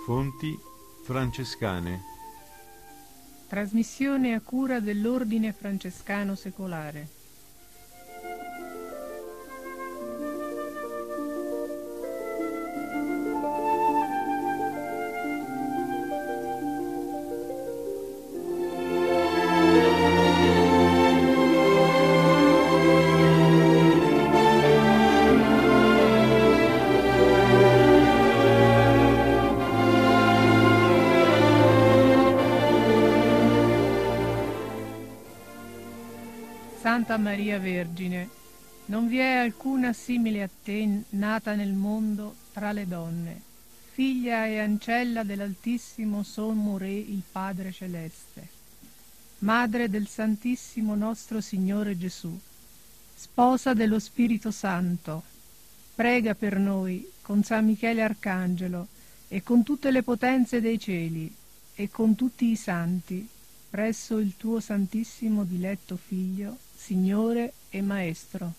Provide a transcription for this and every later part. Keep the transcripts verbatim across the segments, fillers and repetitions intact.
Fonti francescane. Trasmissione a cura dell'Ordine Francescano Secolare. Santa Maria Vergine, non vi è alcuna simile a te nata nel mondo tra le donne, figlia e ancella dell'Altissimo Sommo Re, il Padre Celeste, madre del Santissimo nostro Signore Gesù, sposa dello Spirito Santo, prega per noi con San Michele Arcangelo e con tutte le potenze dei cieli e con tutti i santi, presso il tuo Santissimo Diletto Figlio, Signore e Maestro.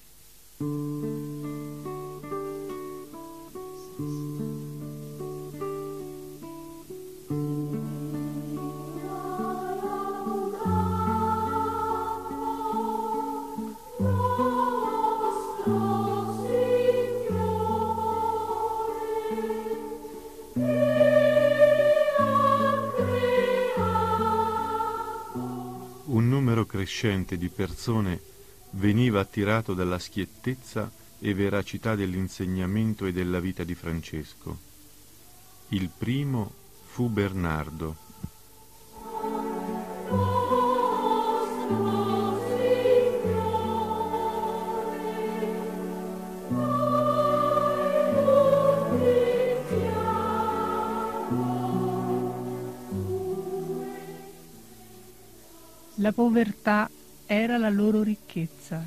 Un numero crescente di persone veniva attirato dalla schiettezza e veracità dell'insegnamento e della vita di Francesco. Il primo fu Bernardo. La povertà era la loro ricchezza.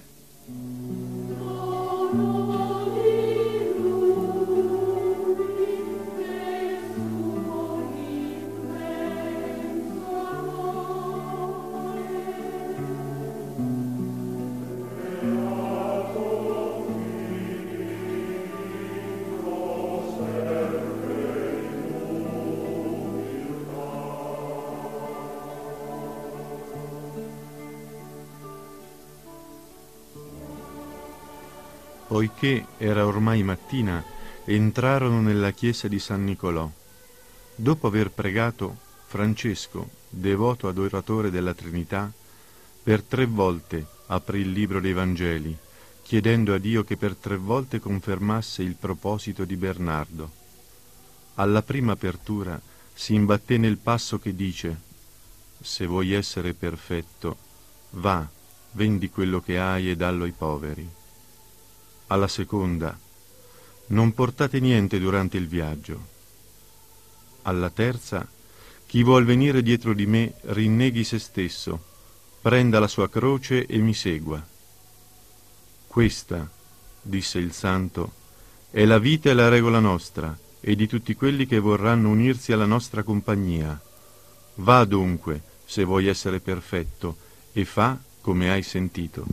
Poiché era ormai mattina, entrarono nella chiesa di San Nicolò. Dopo aver pregato, Francesco, devoto adoratore della Trinità, per tre volte aprì il libro dei Vangeli, chiedendo a Dio che per tre volte confermasse il proposito di Bernardo. Alla prima apertura si imbatté nel passo che dice: «Se vuoi essere perfetto, va, vendi quello che hai e dallo ai poveri». Alla seconda: «Non portate niente durante il viaggio». Alla terza: «Chi vuol venire dietro di me rinneghi se stesso, prenda la sua croce e mi segua». «Questa», disse il santo, «è la vita e la regola nostra e di tutti quelli che vorranno unirsi alla nostra compagnia. Va dunque, se vuoi essere perfetto, e fa come hai sentito».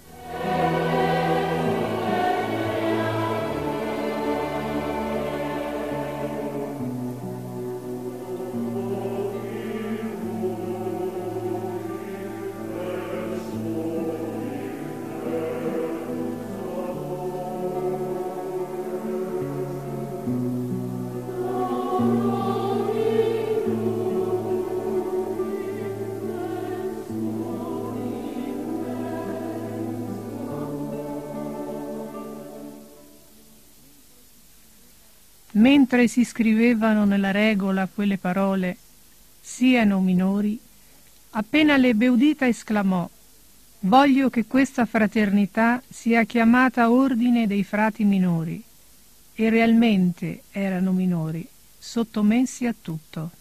Mentre si scrivevano nella regola quelle parole, siano minori, appena l'ebbe udita esclamò: «Voglio che questa fraternità sia chiamata Ordine dei Frati Minori». E realmente erano minori, sottomessi a tutto.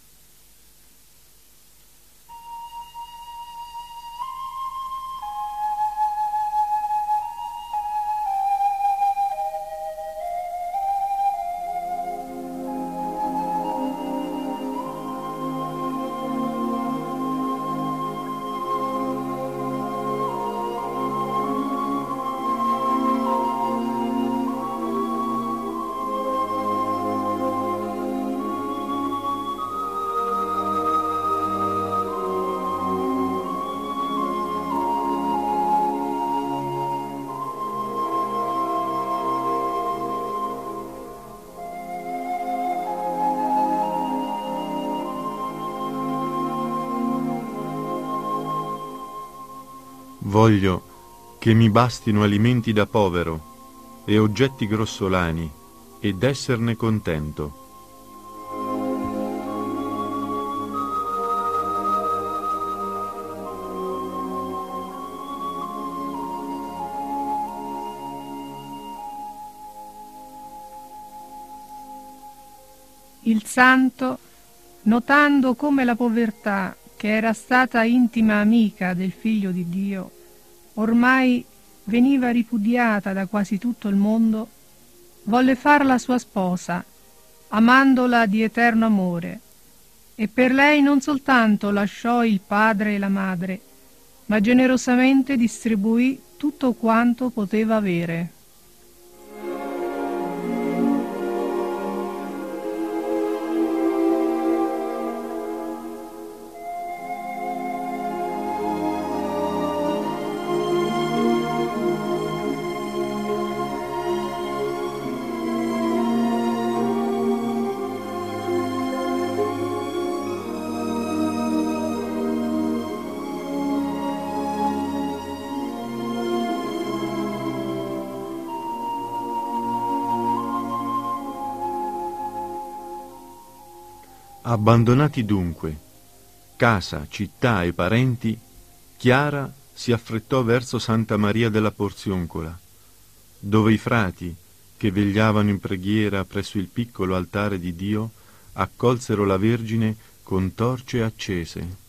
Voglio che mi bastino alimenti da povero e oggetti grossolani, ed esserne contento. Il santo, notando come la povertà, che era stata intima amica del Figlio di Dio, ormai veniva ripudiata da quasi tutto il mondo, volle farla sua sposa, amandola di eterno amore, e per lei non soltanto lasciò il padre e la madre, ma generosamente distribuì tutto quanto poteva avere. Abbandonati dunque casa, città e parenti, Chiara si affrettò verso Santa Maria della Porzioncola, dove i frati, che vegliavano in preghiera presso il piccolo altare di Dio, accolsero la Vergine con torce accese.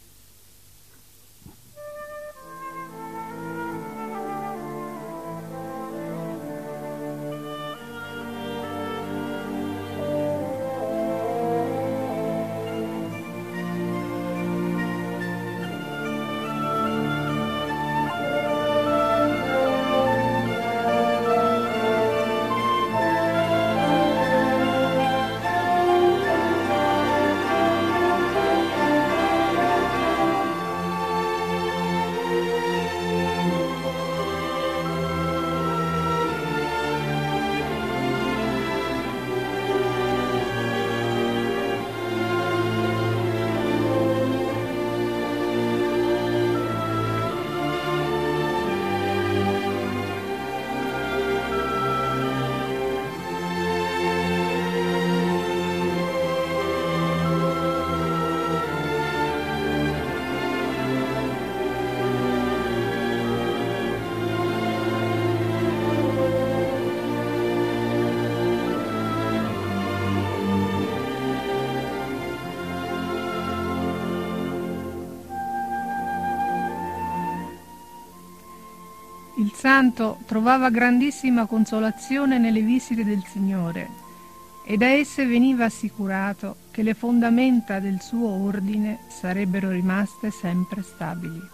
Il santo trovava grandissima consolazione nelle visite del Signore e da esse veniva assicurato che le fondamenta del suo ordine sarebbero rimaste sempre stabili.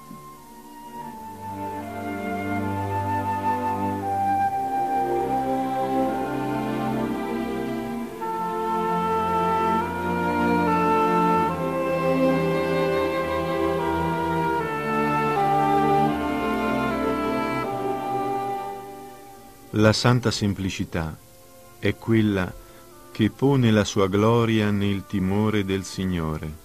La santa semplicità è quella che pone la sua gloria nel timore del Signore.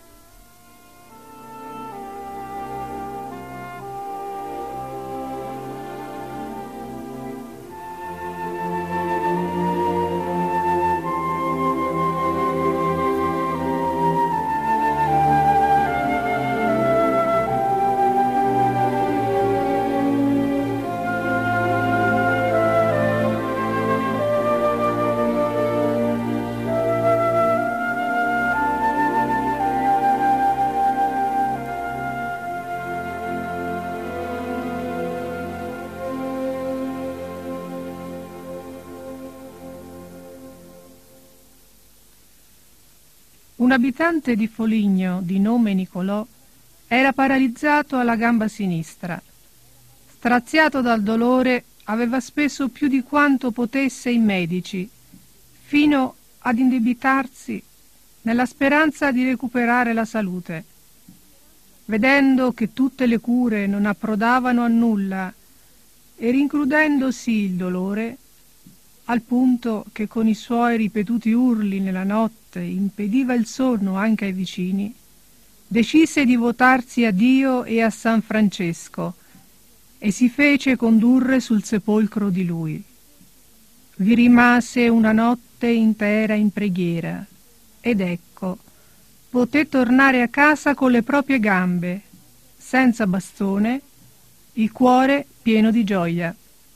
Un abitante di Foligno, di nome Nicolò, era paralizzato alla gamba sinistra. Straziato dal dolore, aveva speso più di quanto potesse i medici, fino ad indebitarsi nella speranza di recuperare la salute. Vedendo che tutte le cure non approdavano a nulla e rincrudendosi il dolore, al punto che con i suoi ripetuti urli nella notte impediva il sonno anche ai vicini, decise di votarsi a Dio e a San Francesco e si fece condurre sul sepolcro di lui. Vi rimase una notte intera in preghiera ed ecco, poté tornare a casa con le proprie gambe, senza bastone, il cuore pieno di gioia.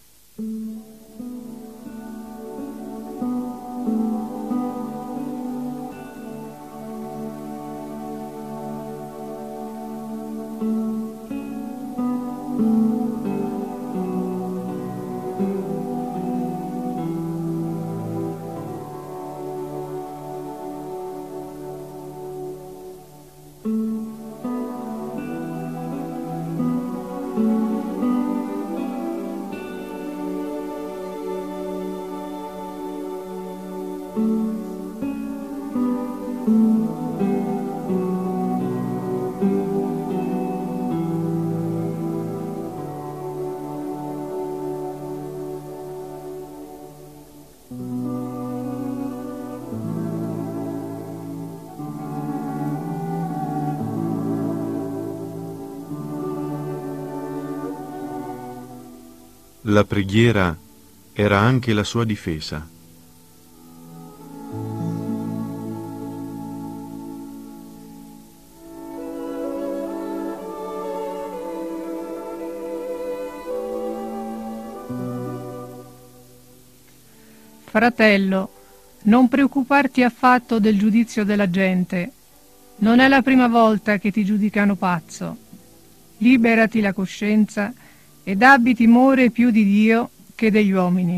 La preghiera era anche la sua difesa. Fratello, non preoccuparti affatto del giudizio della gente. Non è la prima volta che ti giudicano pazzo. Liberati la coscienza ed abbi timore più di Dio che degli uomini.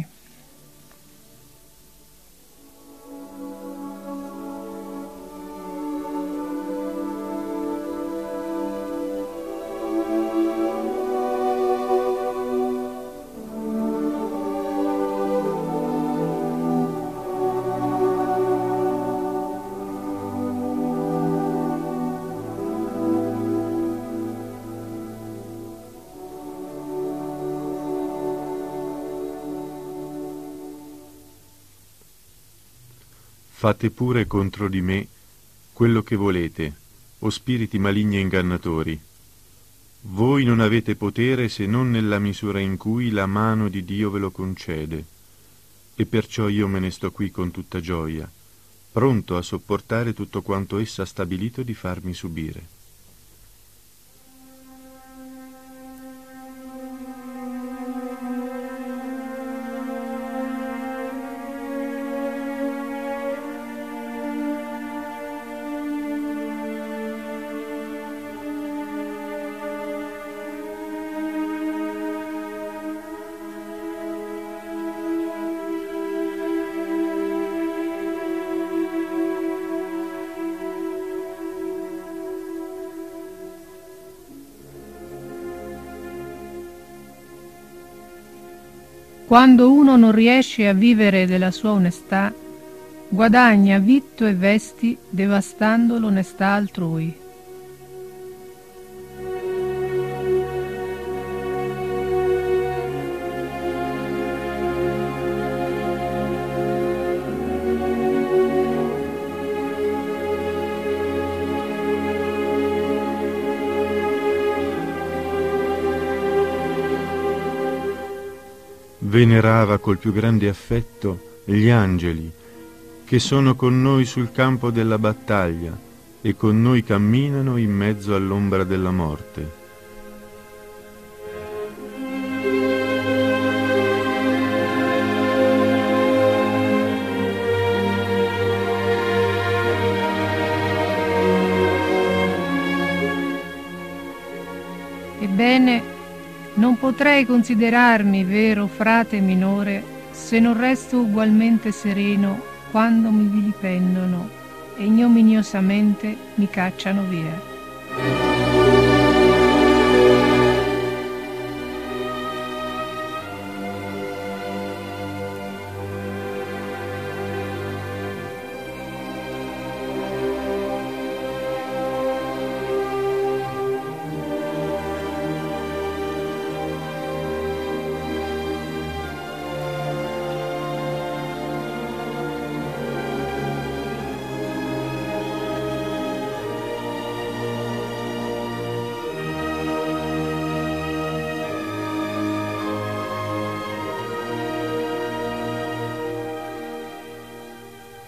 Fate pure contro di me quello che volete, o spiriti maligni e ingannatori. Voi non avete potere se non nella misura in cui la mano di Dio ve lo concede, e perciò io me ne sto qui con tutta gioia, pronto a sopportare tutto quanto essa ha stabilito di farmi subire. Quando uno non riesce a vivere della sua onestà, guadagna vitto e vesti devastando l'onestà altrui. Venerava col più grande affetto gli angeli che sono con noi sul campo della battaglia e con noi camminano in mezzo all'ombra della morte. Ebbene, non potrei considerarmi vero frate minore se non resto ugualmente sereno quando mi vilipendono e ignominiosamente mi cacciano via.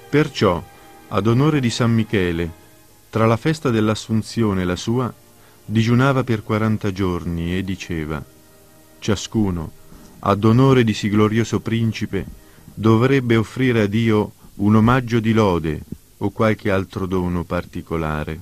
Perciò, ad onore di San Michele, tra la festa dell'Assunzione e la sua, digiunava per quaranta giorni e diceva: ciascuno, ad onore di sì glorioso principe, dovrebbe offrire a Dio un omaggio di lode o qualche altro dono particolare.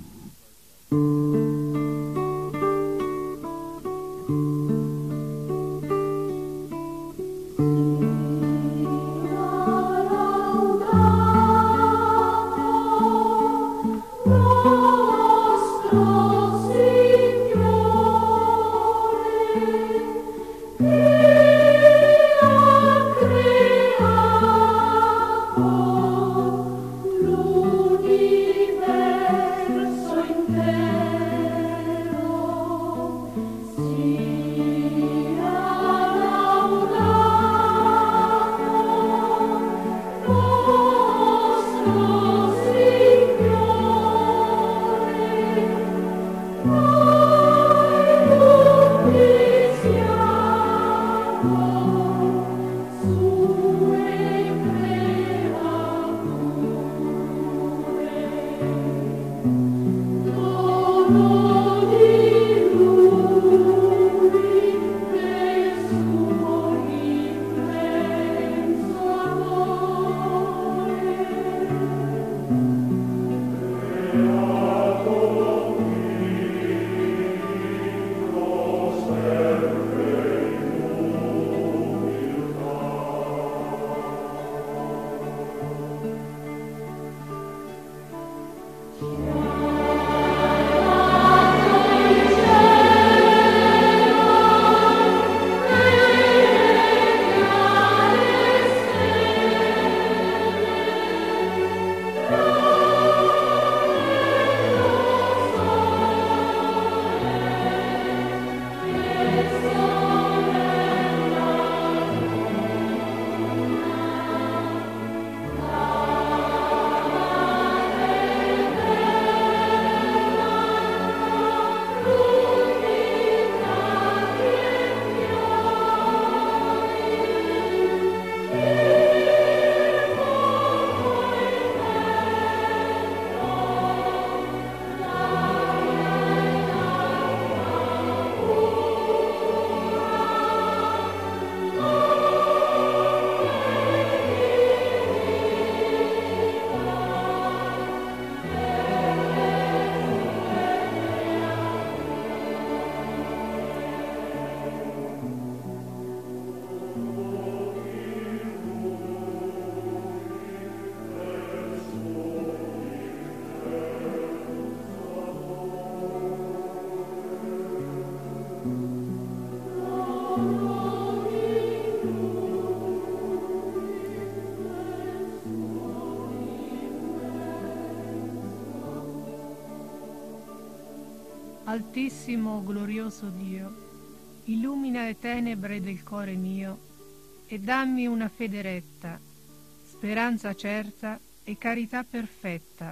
Altissimo, glorioso Dio, illumina le tenebre del cuore mio e dammi una fede retta, speranza certa e carità perfetta,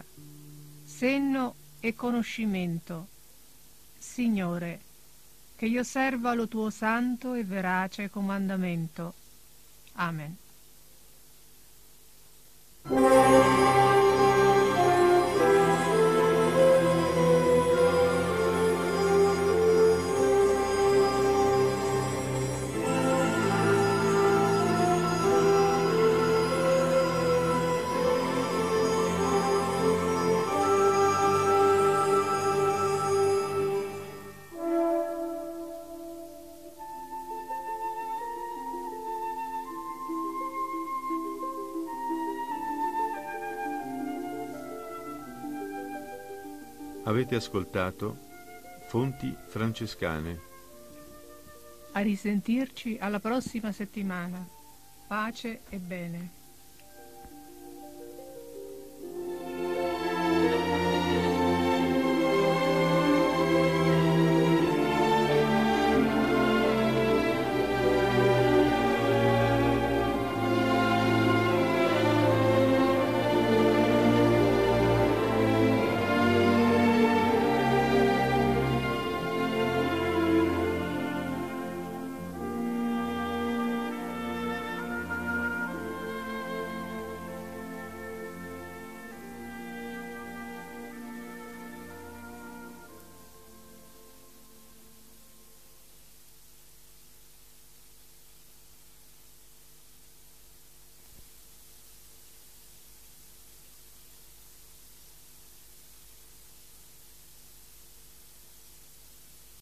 senno e conoscimento. Signore, che io serva lo tuo santo e verace comandamento. Amen. Avete ascoltato Fonti Francescane. A risentirci alla prossima settimana. Pace e bene.